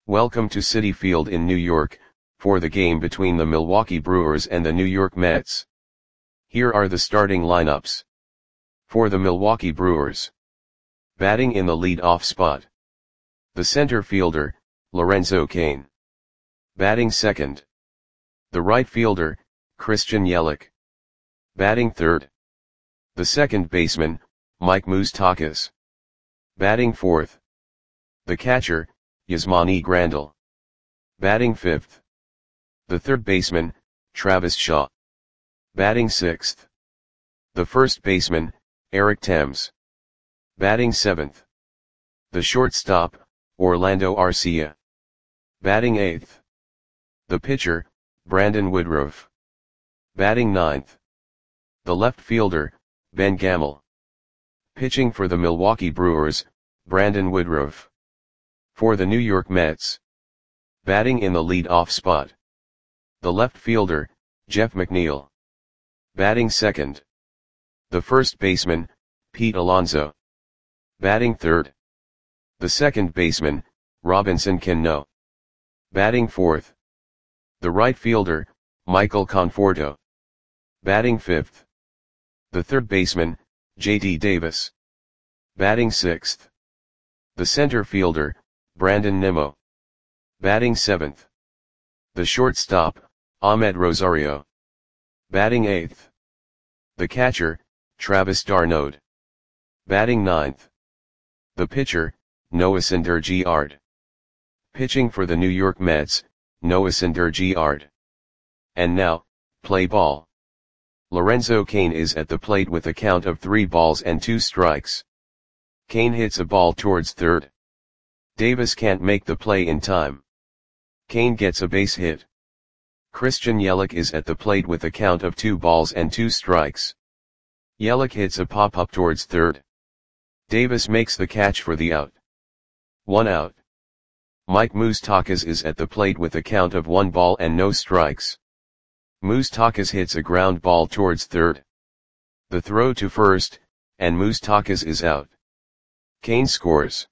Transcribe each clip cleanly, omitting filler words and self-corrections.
Welcome to Citi Field in New York, for the game between the Milwaukee Brewers and the New York Mets. Here are the starting lineups. For the Milwaukee Brewers. Batting in the lead-off spot. The center fielder, Lorenzo Cain. Batting second. The right fielder, Christian Yelich. Batting third. The second baseman, Mike Moustakas. Batting fourth. The catcher, Yasmani Grandal. Batting fifth. The third baseman, Travis Shaw. Batting sixth. The first baseman, Eric Thames. Batting seventh. The shortstop, Orlando Arcia. Batting eighth. The pitcher, Brandon Woodruff. Batting ninth. The left fielder, Ben Gamel. Pitching for the Milwaukee Brewers, Brandon Woodruff. For the New York Mets. Batting in the lead-off spot. The left fielder, Jeff McNeil. Batting second. The first baseman, Pete Alonso. Batting third. The second baseman, Robinson Cano. Batting fourth. The right fielder, Michael Conforto. Batting fifth. The third baseman, J.D. Davis. Batting sixth. The center fielder, Brandon Nimmo. Batting seventh. The shortstop, Ahmed Rosario. Batting eighth. The catcher, Travis d'Arnaud. Batting ninth. The pitcher, Noah Syndergaard. Pitching for the New York Mets, Noah Syndergaard. And now, play ball. Lorenzo Cain is at the plate with a count of 3 balls and 2 strikes. Cain hits a ball towards third. Davis can't make the play in time. Cain gets a base hit. Christian Yelich is at the plate with a count of 2 balls and 2 strikes. Yelich hits a pop-up towards third. Davis makes the catch for the out. 1 out. Mike Moustakas is at the plate with a count of 1 ball and no strikes. Moustakas hits a ground ball towards third. The throw to first, and Moustakas is out. Cain scores.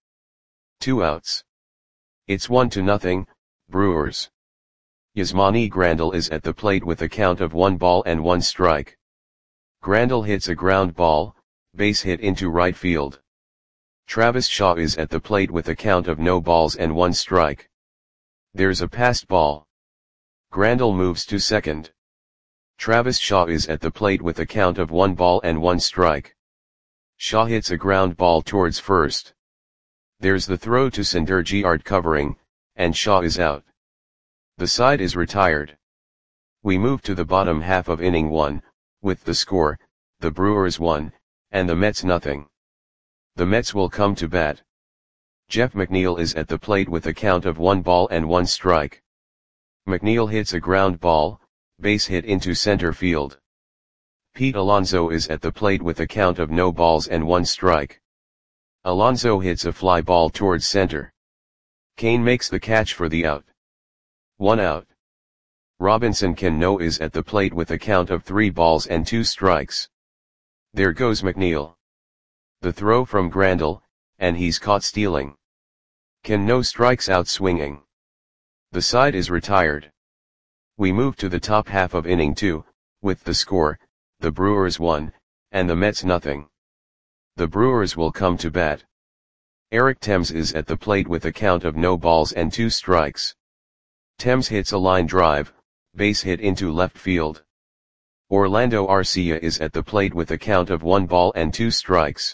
2 outs. It's 1-0, Brewers. Yasmani Grandal is at the plate with a count of 1 ball and 1 strike. Grandal hits a ground ball, base hit into right field. Travis Shaw is at the plate with a count of no balls and 1 strike. There's a passed ball. Grandal moves to second. Travis Shaw is at the plate with a count of 1 ball and 1 strike. Shaw hits a ground ball towards first. There's the throw to Syndergaard covering, and Shaw is out. The side is retired. We move to the bottom half of inning 1, with the score, the Brewers 1, and the Mets nothing. The Mets will come to bat. Jeff McNeil is at the plate with a count of 1 ball and 1 strike. McNeil hits a ground ball, base hit into center field. Pete Alonso is at the plate with a count of no balls and 1 strike. Alonso hits a fly ball towards center. Cain makes the catch for the out. 1 out. Robinson Cano is at the plate with a count of 3 balls and 2 strikes. There goes McNeil. The throw from Grandal, and he's caught stealing. Cano strikes out swinging. The side is retired. We move to the top half of inning 2, with the score, the Brewers 1, and the Mets nothing. The Brewers will come to bat. Eric Thames is at the plate with a count of no balls and 2 strikes. Thames hits a line drive, base hit into left field. Orlando Arcia is at the plate with a count of 1 ball and 2 strikes.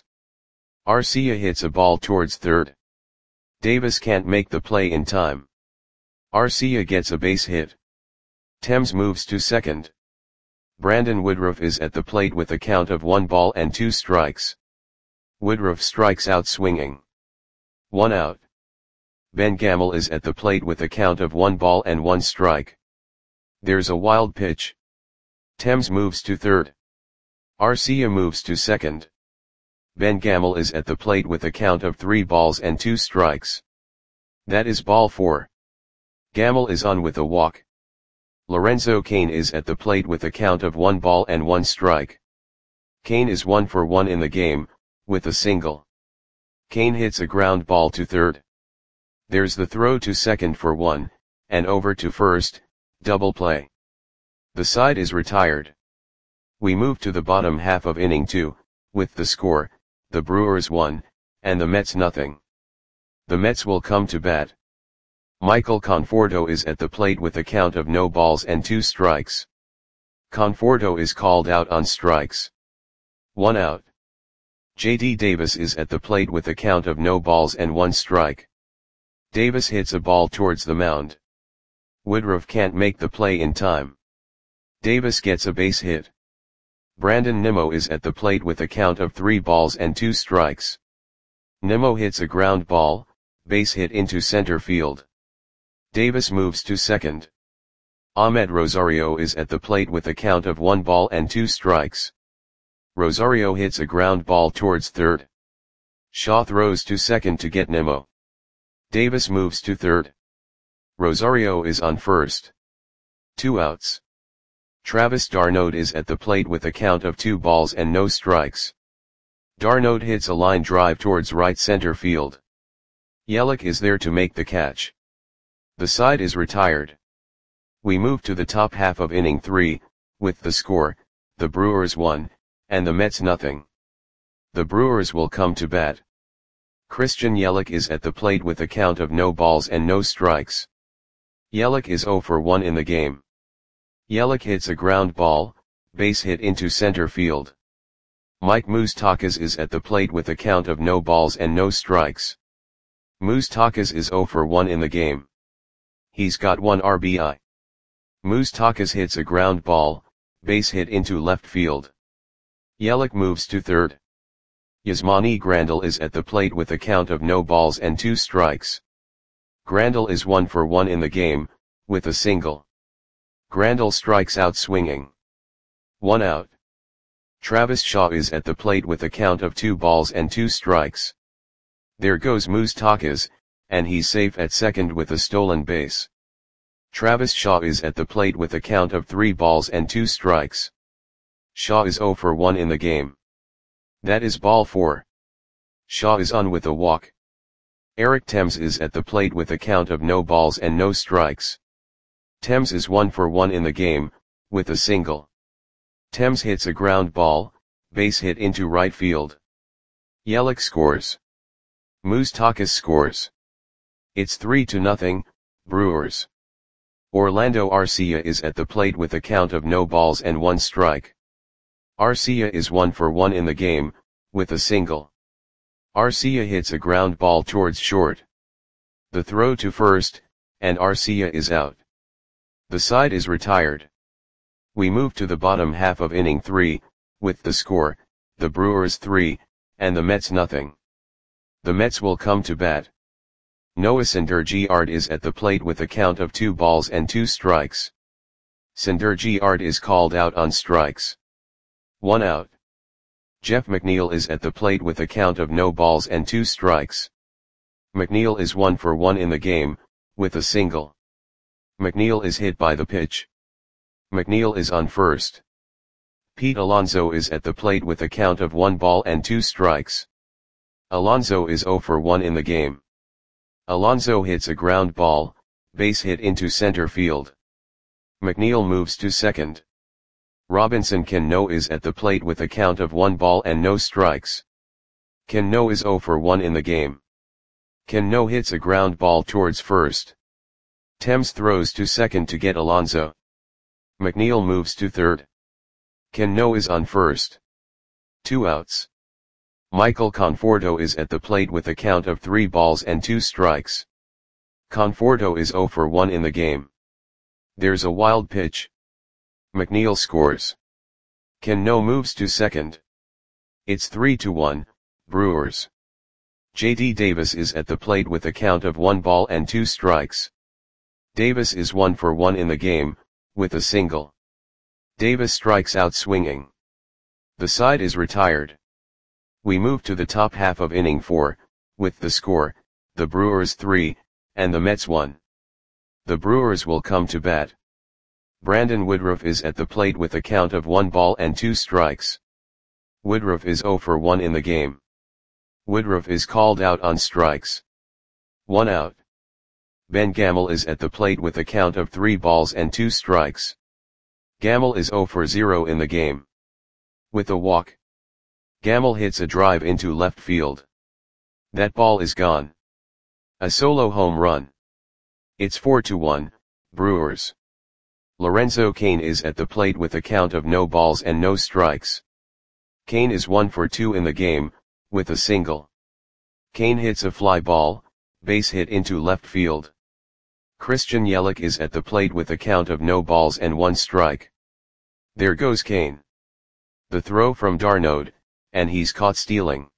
Arcia hits a ball towards third. Davis can't make the play in time. Arcia gets a base hit. Thames moves to second. Brandon Woodruff is at the plate with a count of 1 ball and 2 strikes. Woodruff strikes out swinging. 1 out. Ben Gamel is at the plate with a count of 1 ball and 1 strike. There's a wild pitch. Thames moves to third. Arcia moves to second. Ben Gamel is at the plate with a count of 3 balls and 2 strikes. That is ball 4. Gamel is on with a walk. Lorenzo Cain is at the plate with a count of 1 ball and 1 strike. Cain is 1 for 1 in the game, with a single. Cain hits a ground ball to third. There's the throw to second for 1, and over to first, double play. The side is retired. We move to the bottom half of inning 2, with the score, the Brewers 1, and the Mets nothing. The Mets will come to bat. Michael Conforto is at the plate with a count of no balls and 2 strikes. Conforto is called out on strikes. 1 out. J.D. Davis is at the plate with a count of no balls and 1 strike. Davis hits a ball towards the mound. Woodruff can't make the play in time. Davis gets a base hit. Brandon Nimmo is at the plate with a count of 3 balls and 2 strikes. Nimmo hits a ground ball, base hit into center field. Davis moves to second. Ahmed Rosario is at the plate with a count of 1 ball and 2 strikes. Rosario hits a ground ball towards third. Shaw throws to second to get Nimmo. Davis moves to third. Rosario is on first. 2 outs. Travis d'Arnaud is at the plate with a count of 2 balls and no strikes. d'Arnaud hits a line drive towards right center field. Yelich is there to make the catch. The side is retired. We move to the top half of inning 3, with the score, the Brewers 1, and the Mets nothing. The Brewers will come to bat. Christian Yelich is at the plate with a count of no balls and no strikes. Yelich is 0 for 1 in the game. Yelich hits a ground ball, base hit into center field. Mike Moustakas is at the plate with a count of no balls and no strikes. Moustakas is 0 for 1 in the game. He's got 1 RBI. Moustakas hits a ground ball, base hit into left field. Yelich moves to third. Yasmani Grandal is at the plate with a count of no balls and 2 strikes. Grandal is 1 for 1 in the game, with a single. Grandal strikes out swinging. 1 out. Travis Shaw is at the plate with a count of 2 balls and 2 strikes. There goes Moustakas, and he's safe at second with a stolen base. Travis Shaw is at the plate with a count of 3 balls and 2 strikes. Shaw is 0 for 1 in the game. That is ball 4. Shaw is on with a walk. Eric Thames is at the plate with a count of no balls and no strikes. Thames is 1 for 1 in the game, with a single. Thames hits a ground ball, base hit into right field. Yelich scores. Moustakas scores. It's 3-0, Brewers. Orlando Arcia is at the plate with a count of no balls and 1 strike. Arcia is 1 for 1 in the game, with a single. Arcia hits a ground ball towards short. The throw to first, and Arcia is out. The side is retired. We move to the bottom half of inning 3, with the score, the Brewers 3, and the Mets nothing. The Mets will come to bat. Noah Syndergaard is at the plate with a count of 2 balls and 2 strikes. Syndergaard is called out on strikes. 1 out. Jeff McNeil is at the plate with a count of no balls and 2 strikes. McNeil is 1 for 1 in the game, with a single. McNeil is hit by the pitch. McNeil is on first. Pete Alonso is at the plate with a count of 1 ball and 2 strikes. Alonso is 0 for 1 in the game. Alonso hits a ground ball, base hit into center field. McNeil moves to second. Robinson Cano is at the plate with a count of 1 ball and no strikes. Cano is 0 for 1 in the game. Cano hits a ground ball towards first. Thames throws to second to get Alonso. McNeil moves to third. Cano is on first. 2 outs. Michael Conforto is at the plate with a count of 3 balls and 2 strikes. Conforto is 0 for 1 in the game. There's a wild pitch. McNeil scores. Cano moves to second. It's 3-1, Brewers. J.D. Davis is at the plate with a count of 1 ball and 2 strikes. Davis is 1 for 1 in the game, with a single. Davis strikes out swinging. The side is retired. We move to the top half of inning 4, with the score, the Brewers 3, and the Mets 1. The Brewers will come to bat. Brandon Woodruff is at the plate with a count of 1 ball and 2 strikes. Woodruff is 0 for 1 in the game. Woodruff is called out on strikes. 1 out. Ben Gamel is at the plate with a count of 3 balls and 2 strikes. Gamel is 0 for 0 in the game. With a walk, Gamel hits a drive into left field. That ball is gone. A solo home run. It's 4-1, Brewers. Lorenzo Cain is at the plate with a count of no balls and no strikes. Cain is 1 for 2 in the game, with a single. Cain hits a fly ball, base hit into left field. Christian Yelich is at the plate with a count of no balls and 1 strike. There goes Cain. The throw from d'Arnaud, and he's caught stealing.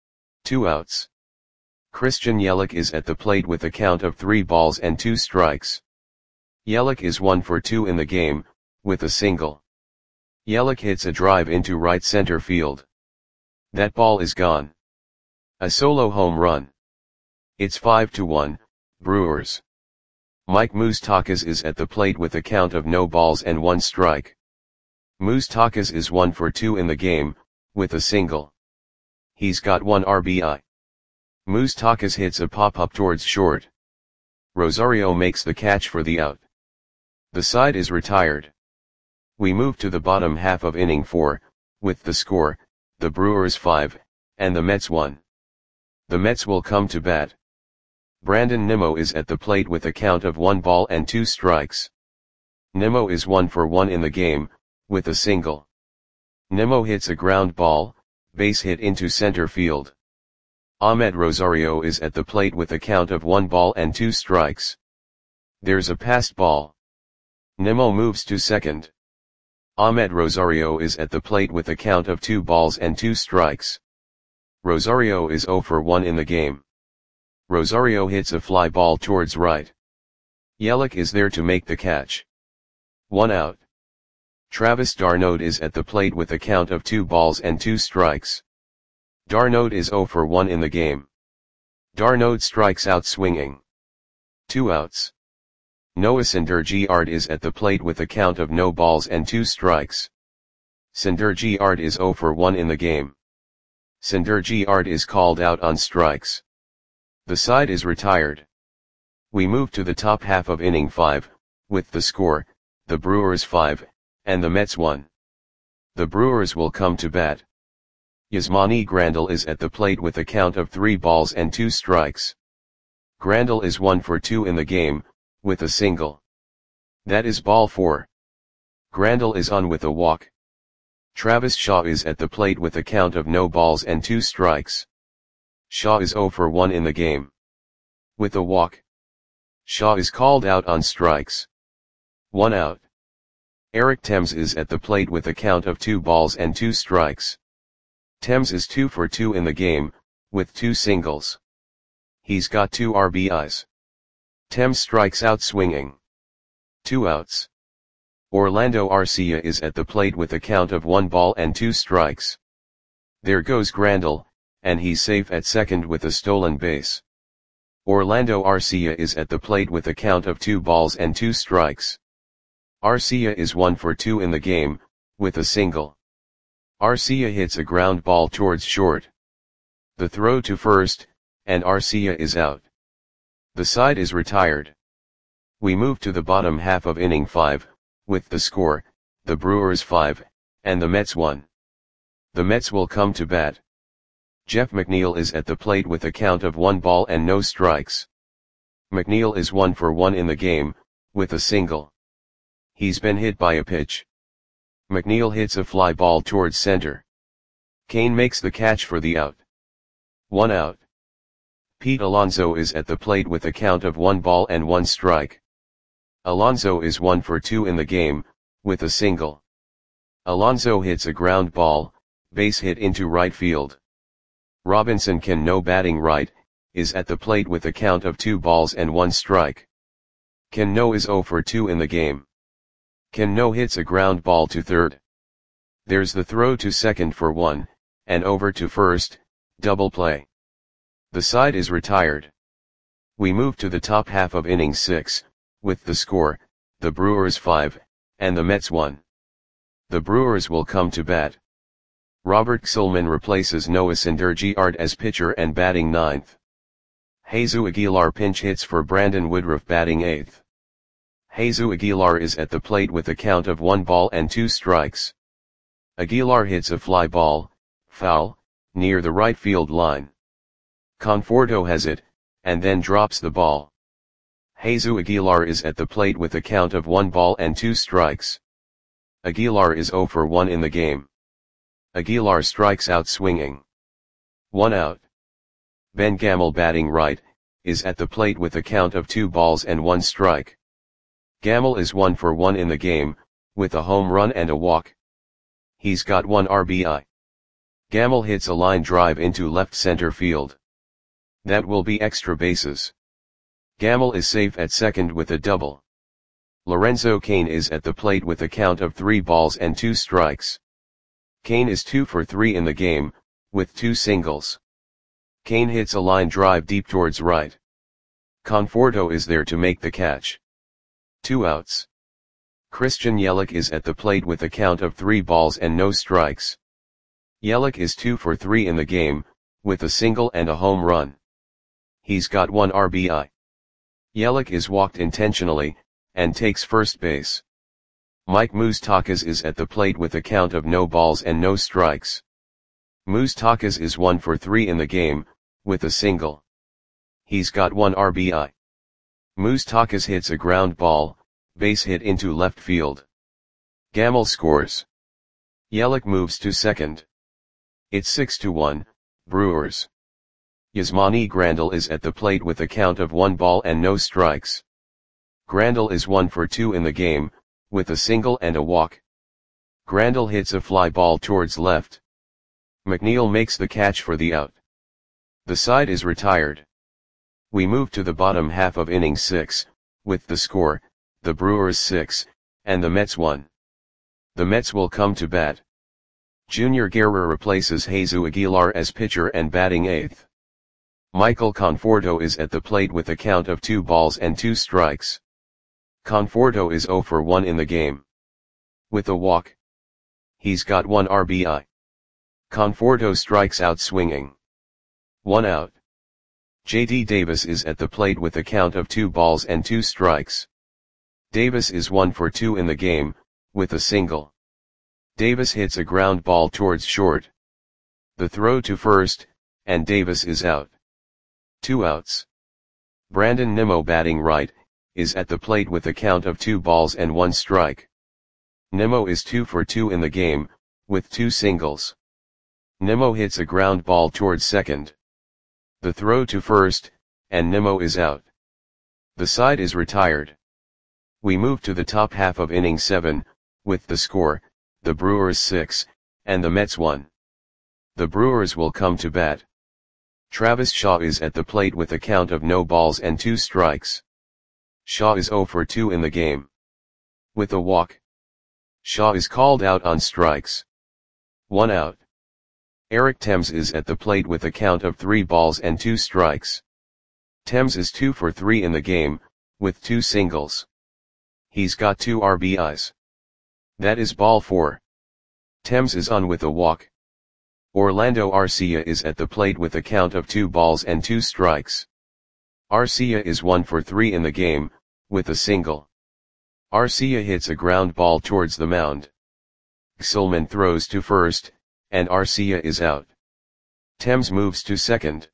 2 outs. Christian Yelich is at the plate with a count of 3 balls and 2 strikes. Yelich is 1 for 2 in the game, with a single. Yelich hits a drive into right center field. That ball is gone. A solo home run. It's 5-1, Brewers. Mike Moustakas is at the plate with a count of no balls and 1 strike. Moustakas is 1 for 2 in the game, with a single. He's got 1 RBI. Moustakas hits a pop-up towards short. Rosario makes the catch for the out. The side is retired. We move to the bottom half of inning 4, with the score, the Brewers 5, and the Mets 1. The Mets will come to bat. Brandon Nimmo is at the plate with a count of 1 ball and 2 strikes. Nimmo is 1 for 1 in the game, with a single. Nimmo hits a ground ball, base hit into center field. Ahmed Rosario is at the plate with a count of 1 ball and 2 strikes. There's a passed ball. Nimmo moves to second. Ahmed Rosario is at the plate with a count of 2 balls and 2 strikes. Rosario is 0 for 1 in the game. Rosario hits a fly ball towards right. Yelich is there to make the catch. 1 out. Travis d'Arnaud is at the plate with a count of 2 balls and 2 strikes. d'Arnaud is 0 for 1 in the game. d'Arnaud strikes out swinging. 2 outs. Noah Syndergaard is at the plate with a count of no balls and 2 strikes. Syndergaard is 0 for 1 in the game. Syndergaard is called out on strikes. The side is retired. We move to the top half of inning 5, with the score, the Brewers 5, and the Mets 1. The Brewers will come to bat. Yasmani Grandal is at the plate with a count of 3 balls and 2 strikes. Grandal is 1 for 2 in the game, with a single. That is ball 4. Grandal is on with a walk. Travis Shaw is at the plate with a count of no balls and 2 strikes. Shaw is 0 for 1 in the game. With a walk, Shaw is called out on strikes. 1 out. Eric Thames is at the plate with a count of 2 balls and 2 strikes. Thames is 2 for 2 in the game, with 2 singles. He's got 2 RBIs. Thames strikes out swinging. 2 outs. Orlando Arcia is at the plate with a count of 1 ball and 2 strikes. There goes Grandal, and he's safe at second with a stolen base. Orlando Arcia is at the plate with a count of 2 balls and 2 strikes. Arcia is 1 for 2 in the game, with a single. Arcia hits a ground ball towards short. The throw to first, and Arcia is out. The side is retired. We move to the bottom half of inning 5, with the score, the Brewers 5, and the Mets 1. The Mets will come to bat. Jeff McNeil is at the plate with a count of 1 ball and no strikes. McNeil is 1 for 1 in the game, with a single. He's been hit by a pitch. McNeil hits a fly ball towards center. Cain makes the catch for the out. 1 out. Pete Alonso is at the plate with a count of 1 ball and 1 strike. Alonso is 1 for 2 in the game, with a single. Alonso hits a ground ball, base hit into right field. Robinson Cano, batting right, is at the plate with a count of 2 balls and 1 strike. Cano is 0 for 2 in the game. Cano hits a ground ball to third. There's the throw to second for 1, and over to first, double play. The side is retired. We move to the top half of inning 6, with the score, the Brewers 5, and the Mets 1. The Brewers will come to bat. Robert Xulman replaces Noah Syndergaard as pitcher and batting ninth. Jesus Aguilar pinch hits for Brandon Woodruff batting 8th. Jesus Aguilar is at the plate with a count of 1 ball and 2 strikes. Aguilar hits a fly ball, foul, near the right field line. Conforto has it, and then drops the ball. Jesus Aguilar is at the plate with a count of 1 ball and 2 strikes. Aguilar is 0 for 1 in the game. Aguilar strikes out swinging. 1 out. Ben Gamel batting right, is at the plate with a count of 2 balls and 1 strike. Gamel is 1 for 1 in the game, with a home run and a walk. He's got 1 RBI. Gamel hits a line drive into left center field. That will be extra bases. Gamel is safe at second with a double. Lorenzo Cain is at the plate with a count of 3 balls and 2 strikes. Cain is 2 for 3 in the game, with 2 singles. Cain hits a line drive deep towards right. Conforto is there to make the catch. 2 outs. Christian Yelich is at the plate with a count of 3 balls and no strikes. Yelich is 2 for 3 in the game, with a single and a home run. He's got 1 RBI. Yelich is walked intentionally, and takes first base. Mike Moustakas is at the plate with a count of no balls and no strikes. Moustakas is 1 for 3 in the game, with a single. He's got 1 RBI. Moustakas hits a ground ball, base hit into left field. Gamel scores. Yelich moves to second. It's 6-1, Brewers. Yasmani Grandal is at the plate with a count of 1 ball and no strikes. Grandal is 1 for 2 in the game, with a single and a walk. Grandal hits a fly ball towards left. McNeil makes the catch for the out. The side is retired. We move to the bottom half of inning 6, with the score, the Brewers 6, and the Mets 1. The Mets will come to bat. Junior Guerra replaces Jesus Aguilar as pitcher and batting 8th. Michael Conforto is at the plate with a count of 2 balls and 2 strikes. Conforto is 0 for 1 in the game. With a walk. He's got 1 RBI. Conforto strikes out swinging. 1 out. J.D. Davis is at the plate with a count of 2 balls and 2 strikes. Davis is 1 for 2 in the game, with a single. Davis hits a ground ball towards short. The throw to first, and Davis is out. 2 outs. Brandon Nimmo batting right, is at the plate with a count of 2 balls and 1 strike. Nimmo is 2 for 2 in the game, with 2 singles. Nimmo hits a ground ball towards second. The throw to first, and Nimmo is out. The side is retired. We move to the top half of inning 7, with the score, the Brewers 6, and the Mets 1. The Brewers will come to bat. Travis Shaw is at the plate with a count of no balls and 2 strikes. Shaw is 0 for 2 in the game. With a walk. Shaw is called out on strikes. 1 out. Eric Thames is at the plate with a count of 3 balls and 2 strikes. Thames is 2 for 3 in the game, with 2 singles. He's got 2 RBIs. That is ball 4. Thames is on with a walk. Orlando Arcia is at the plate with a count of 2 balls and 2 strikes. Arcia is 1 for 3 in the game, with a single. Arcia hits a ground ball towards the mound. Xilman throws to first, and Arcia is out. Thames moves to second.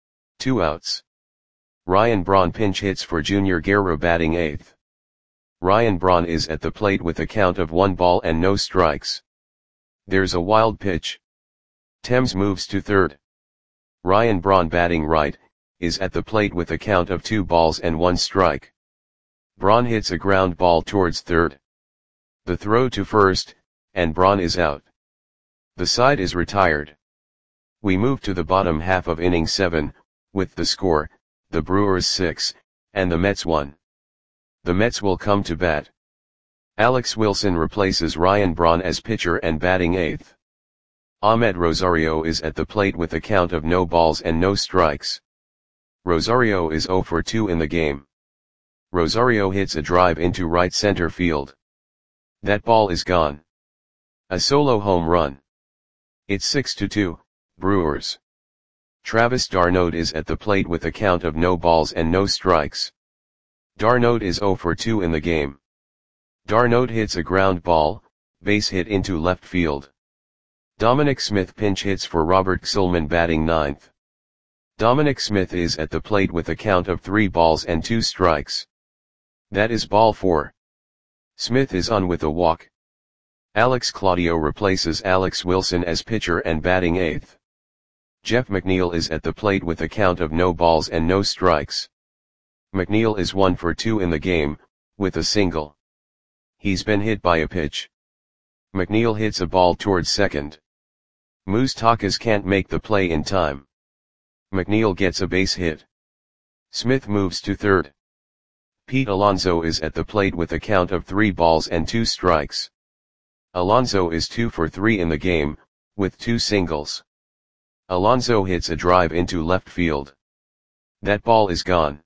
2 outs. Ryan Braun pinch hits for Junior Guerra batting 8th. Ryan Braun is at the plate with a count of 1 ball and no strikes. There's a wild pitch. Thames moves to third. Ryan Braun batting right, is at the plate with a count of 2 balls and 1 strike. Braun hits a ground ball towards third. The throw to first, and Braun is out. The side is retired. We move to the bottom half of inning 7, with the score, the Brewers 6, and the Mets 1. The Mets will come to bat. Alex Wilson replaces Ryan Braun as pitcher and batting 8th. Ahmed Rosario is at the plate with a count of no balls and no strikes. Rosario is 0 for 2 in the game. Rosario hits a drive into right center field. That ball is gone. A solo home run. It's 6-2, Brewers. Travis d'Arnaud is at the plate with a count of no balls and no strikes. D'Arnaud is 0 for 2 in the game. D'Arnaud hits a ground ball, base hit into left field. Dominic Smith pinch hits for Robert Gsellman batting ninth. Dominic Smith is at the plate with a count of 3 balls and 2 strikes. That is ball 4. Smith is on with a walk. Alex Claudio replaces Alex Wilson as pitcher and batting 8th. Jeff McNeil is at the plate with a count of no balls and no strikes. McNeil is 1 for 2 in the game, with a single. He's been hit by a pitch. McNeil hits a ball towards second. Moustakas can't make the play in time. McNeil gets a base hit. Smith moves to third. Pete Alonso is at the plate with a count of 3 balls and 2 strikes. Alonso is 2 for 3 in the game, with 2 singles. Alonso hits a drive into left field. That ball is gone.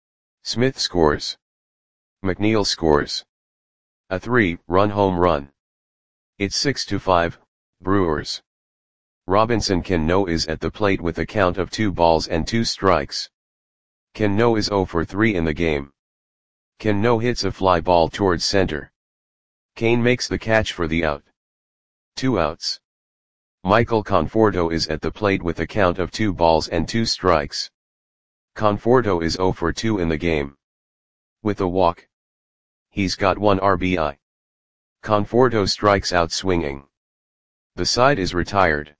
Smith scores. McNeil scores. A 3-run home run. It's 6-5, Brewers. Robinson Cano is at the plate with a count of 2 balls and 2 strikes. Cano is 0 for 3 in the game. Cano hits a fly ball towards center. Kane makes the catch for the out. 2 outs. Michael Conforto is at the plate with a count of 2 balls and 2 strikes. Conforto is 0 for 2 in the game. With a walk. He's got 1 RBI. Conforto strikes out swinging. The side is retired.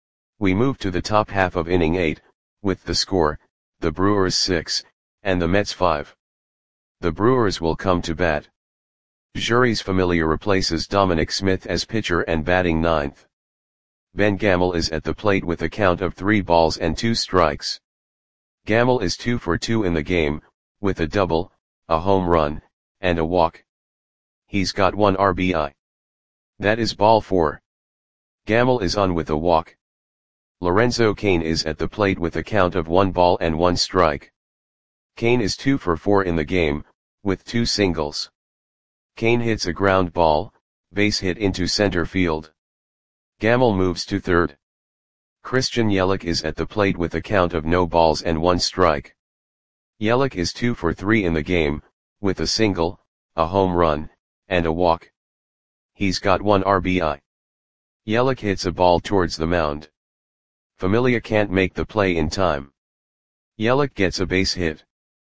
We move to the top half of inning 8, with the score, the Brewers 6, and the Mets 5. The Brewers will come to bat. Jeurys Familia replaces Dominic Smith as pitcher and batting ninth. Ben Gamel is at the plate with a count of 3 balls and 2 strikes. Gamel is 2 for 2 in the game, with a double, a home run, and a walk. He's got 1 RBI. That is ball 4. Gamel is on with a walk. Lorenzo Cain is at the plate with a count of 1 ball and 1 strike. Cain is 2 for 4 in the game, with 2 singles. Cain hits a ground ball, base hit into center field. Gamel moves to third. Christian Yelich is at the plate with a count of no balls and 1 strike. Yelich is 2 for 3 in the game, with a single, a home run, and a walk. He's got 1 RBI. Yelich hits a ball towards the mound. Familia can't make the play in time. Yelich gets a base hit.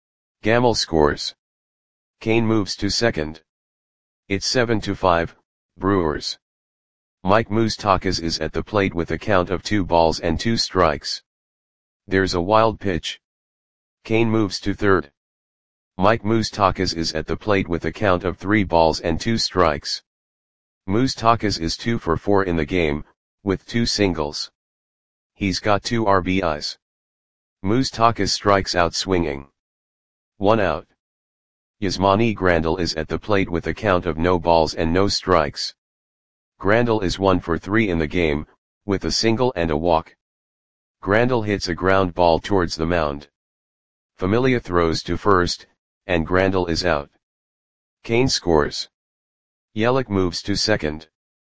Gamel scores. Cain moves to second. It's 7-5, Brewers. Mike Moustakas is at the plate with a count of 2 balls and 2 strikes. There's a wild pitch. Cain moves to third. Mike Moustakas is at the plate with a count of 3 balls and 2 strikes. Moustakas is 2 for 4 in the game, with 2 singles. He's got 2 RBIs. Moustakas strikes out swinging. 1 out. Yasmani Grandal is at the plate with a count of no balls and no strikes. Grandal is 1 for 3 in the game, with a single and a walk. Grandal hits a ground ball towards the mound. Familia throws to first, and Grandal is out. Cain scores. Yelich moves to second.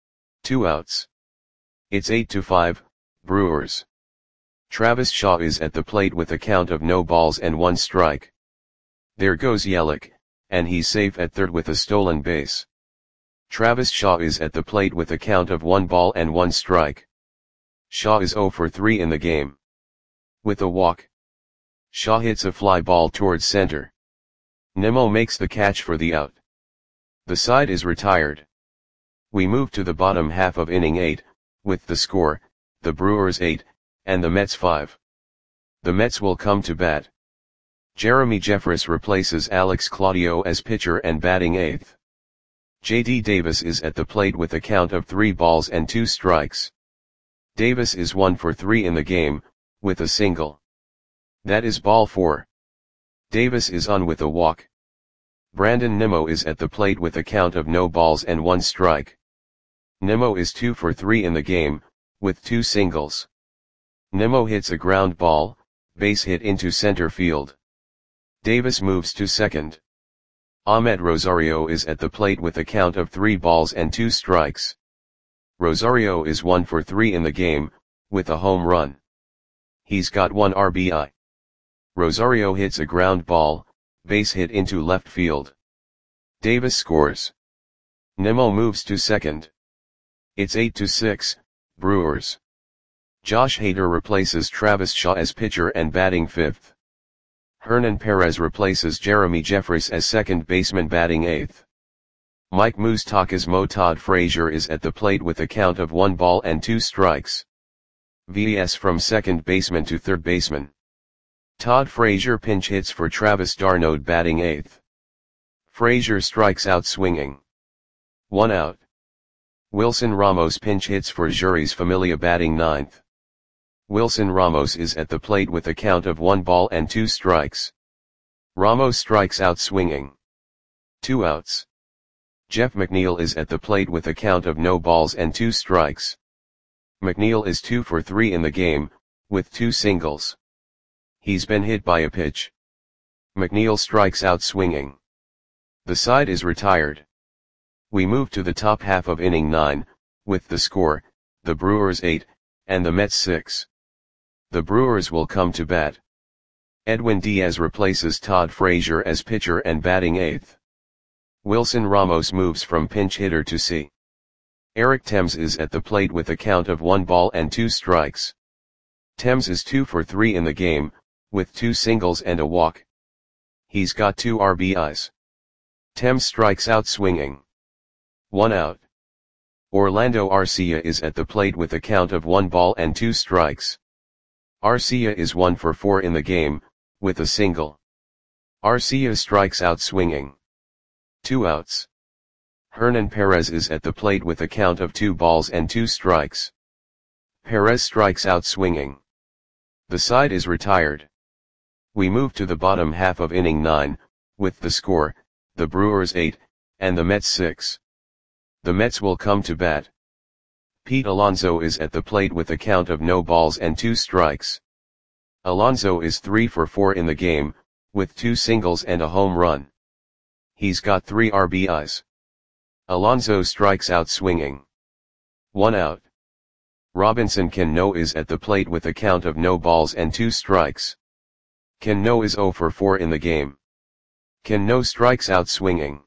2 outs. It's 8-5, Brewers. Travis Shaw is at the plate with a count of no balls and 1 strike. There goes Yelich, and he's safe at third with a stolen base. Travis Shaw is at the plate with a count of 1 ball and 1 strike. Shaw is 0 for 3 in the game. With a walk. Shaw hits a fly ball towards center. Nimmo makes the catch for the out. The side is retired. We move to the bottom half of inning 8, with the score, the Brewers 8, and the Mets 5. The Mets will come to bat. Jeremy Jeffress replaces Alex Claudio as pitcher and batting 8th. J.D. Davis is at the plate with a count of 3 balls and 2 strikes. Davis is 1 for 3 in the game, with a single. That is ball 4. Davis is on with a walk. Brandon Nimmo is at the plate with a count of no balls and 1 strike. Nimmo is 2 for 3 in the game, with 2 singles. Nimmo hits a ground ball, base hit into center field. Davis moves to second. Ahmed Rosario is at the plate with a count of 3 balls and 2 strikes. Rosario is 1 for 3 in the game, with a home run. He's got 1 RBI. Rosario hits a ground ball, base hit into left field. Davis scores. Nimmo moves to second. It's 8-6, Brewers. Josh Hader replaces Travis Shaw as pitcher and batting fifth. Hernan Perez replaces Jeremy Jeffress as second baseman batting eighth. Mike Moustakas Mo Todd Frazier is at the plate with a count of 1 ball and 2 strikes. VS from second baseman to third baseman. Todd Frazier pinch hits for Travis d'Arnaud batting eighth. Frazier strikes out swinging. 1 out. Wilson Ramos pinch hits for Jeurys Familia batting ninth. Wilson Ramos is at the plate with a count of 1 ball and 2 strikes. Ramos strikes out swinging. 2 outs. Jeff McNeil is at the plate with a count of no balls and 2 strikes. McNeil is 2 for 3 in the game, with 2 singles. He's been hit by a pitch. McNeil strikes out swinging. The side is retired. We move to the top half of inning 9, with the score, the Brewers 8, and the Mets 6. The Brewers will come to bat. Edwin Diaz replaces Todd Frazier as pitcher and batting eighth. Wilson Ramos moves from pinch hitter to C. Eric Thames is at the plate with a count of 1 ball and 2 strikes. Thames is 2 for 3 in the game, with 2 singles and a walk. He's got 2 RBIs. Thames strikes out swinging. 1 out. Orlando Arcia is at the plate with a count of 1 ball and 2 strikes. Arcia is 1 for 4 in the game, with a single. Arcia strikes out swinging. 2 outs. Hernan Perez is at the plate with a count of 2 balls and 2 strikes. Perez strikes out swinging. The side is retired. We move to the bottom half of inning 9, with the score, the Brewers 8, and the Mets 6. The Mets will come to bat. Pete Alonso is at the plate with a count of no balls and 2 strikes. Alonso is 3 for 4 in the game, with 2 singles and a home run. He's got 3 RBIs. Alonso strikes out swinging. 1 out. Robinson Cano is at the plate with a count of no balls and 2 strikes. Cano is 0 for 4 in the game. Cano strikes out swinging.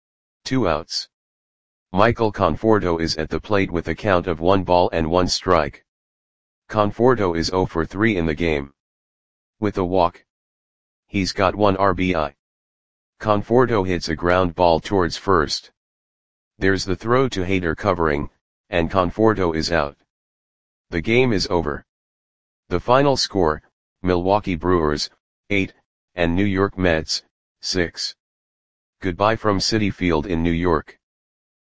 2 outs. Michael Conforto is at the plate with a count of 1 ball and 1 strike. Conforto is 0 for 3 in the game. With a walk. He's got 1 RBI. Conforto hits a ground ball towards first. There's the throw to Hader covering, and Conforto is out. The game is over. The final score, Milwaukee Brewers, 8, and New York Mets, 6. Goodbye from Citi Field in New York.